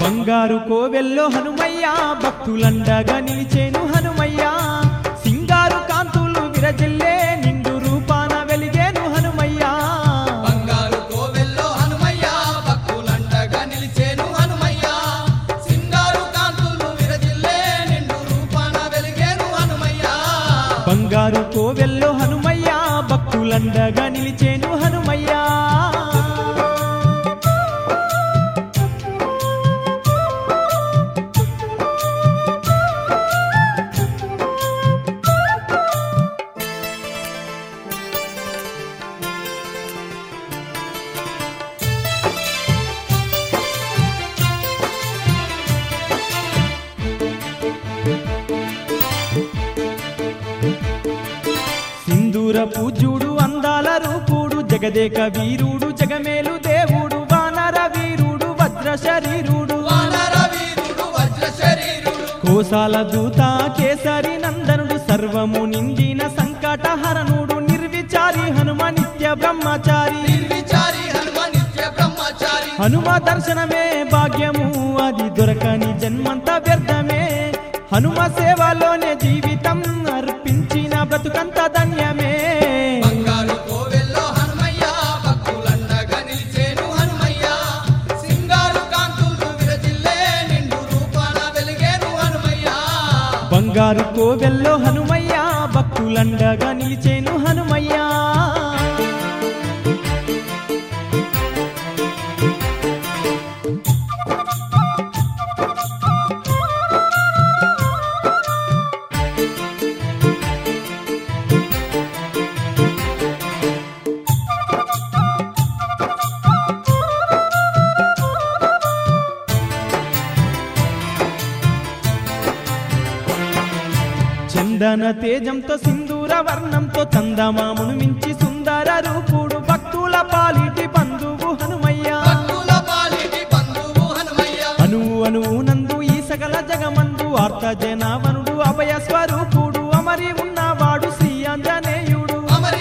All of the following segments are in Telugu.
బంగారు కోవెల్లో హనుమయ్య భక్తులండగా నిలిచేను హనుమయ్య సింగారు కాంతులు విరజిల్లే నిండు రూపాన వెలిగేను హనుమయ్య బంగారు కోవెల్లో హనుమయ్య భక్తులండగా నిలిచేను హనుమయ్య సింగారు కాంతులు విరజిల్లే నిండు రూపాన వెలిగేను హనుమయ్య బంగారు కోవెల్లో హనుమయ్య భక్తులండగా నిలిచేను హనుమయ్య సింధూర పూజ్యుడు అందాల రూపుడు జగదేక వీరుడు జగమేలు దేవుడు వానర వీరుడు వజ్ర శరీరుడు కోసాల దూత కేసరి నందనుడు సర్వము నిందిన సంకటహరణుడు నిర్విచారి హనుమ నిత్య బ్రహ్మచారి హనుమ దర్శనమే భాగ్యము అది దొరకని జన్మంత వ్యర్థమే హనుమ సేవలోనే జీవితం అర్పించిన బ్రతుకంత ధన్యమే బంగారు కోవెల్లో హనుమయ్య భక్తులండగా నిలిచేను హనుమయ్య సింగారు కాంతులు విరజిల్లే నిండు రూపాన వెలిగేను హనుమయ్య బంగారు కోవెల్లో హనుమయ్య భక్తులండగా నిలిచేను హనుమయ్య చందన తేజంతో సింధూర వర్ణంతో చందమామును మించి సుందర రూపుడు భక్తుల పాలిటి బంధువు హనుమయ్య అనువు అనువు నందు ఈ సకల జగమందు ఆర్త జనావనుడు అభయ స్వరూపుడు అమరి ఉన్నవాడు శ్రీ ఆంజనేయుడు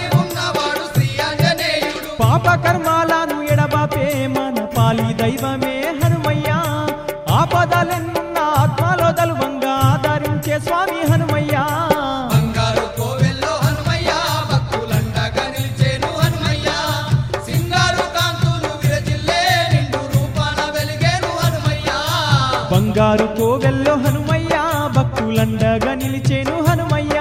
పాప కర్మాలను ఎడబాపే మన పాలి దైవమే హనుమయ్య ఆపదలెన్నున్న ఆత్మలో దలువంగా ఆదరించే స్వామి హనుమయ్య బంగారు కోవెల్లో హనుమయ్య భక్తులండగా నిలిచేను హనుమయ్య సింగారు కాంతులు విరజిల్లే నిండు రూపాన వెలిగేను హనుమయ్య బంగారు కోవెల్లో హనుమయ్య భక్తులండగా నిలిచేను హనుమయ్య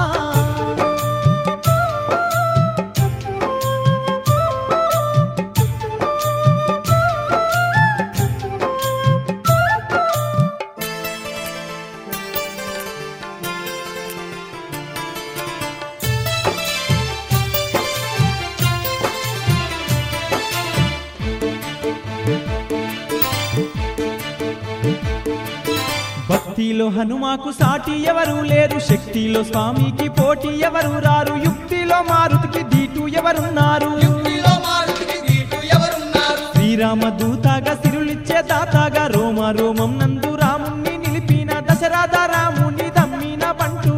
భక్తిలో హనుమాకు సాటి ఎవరు లేరు శక్తిలో స్వామికి పోటీ ఎవరు రారు యుక్తిలో మారుతికి దీటు ఎవరున్నారు శ్రీరామ దూతగా సిరులిచ్చే దాతగా రోమ రోమం నందు రాముణ్ణి నిలిపిన దశరథ రాముని దమ్మిన బంటు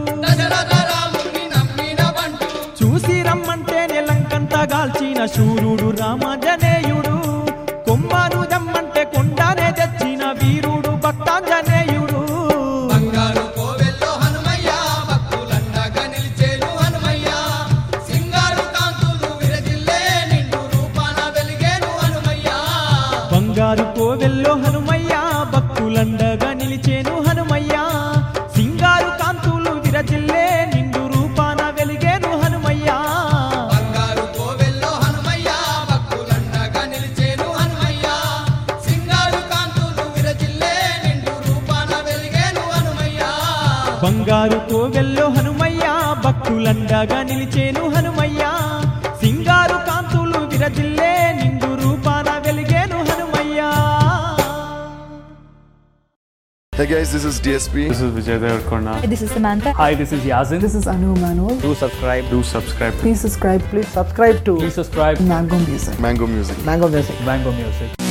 చూసి రమ్మంటేనే లంకంత గాల్చిన శూరుడు రామాంజనేయుడు కొమ్మను దమ్మంటే కొండనే తెచ్చిన వీరుడు భక్తాంజనేయుడు బంగారు కోవెల్లో హనుమయ్య భక్తులండగా నిలిచేను హనుమయ్య సింగారు కాంతులు విరజిల్లే నిండు రూపాన వెలిగేను హనుమయ్య బంగారు కోవెల్లో హనుమయ్య భక్తులండగా నిలిచేను హనుమయ్య సింగారు కాంతులు విరజిల్లే నిండు రూపాన వెలిగేను హనుమయ్య బంగారు కోవెల్లో హనుమయ్య భక్తులండగా నిలిచేను హనుమయ్య సింగారు కాంతులు విరజిల్లే నిండు రూపాన వెలిగేను హనుమయ్య బంగారు కోవెల్లో హనుమయ్య భక్తులండగా నిలిచేను హనుమయ్య సింగారు కాంతులు విరజిల్లే నిండు రూపాన వెలిగేను Hanumayya. Hey guys, this is DSP. This is Vijay Devarkonda. This is Samantha. Hi, this is Yazin. This is Anu Manuel. Do subscribe. Do subscribe. Please subscribe. Please subscribe to Please subscribe. Mango Music. Mango Music. Mango Music. Mango Music.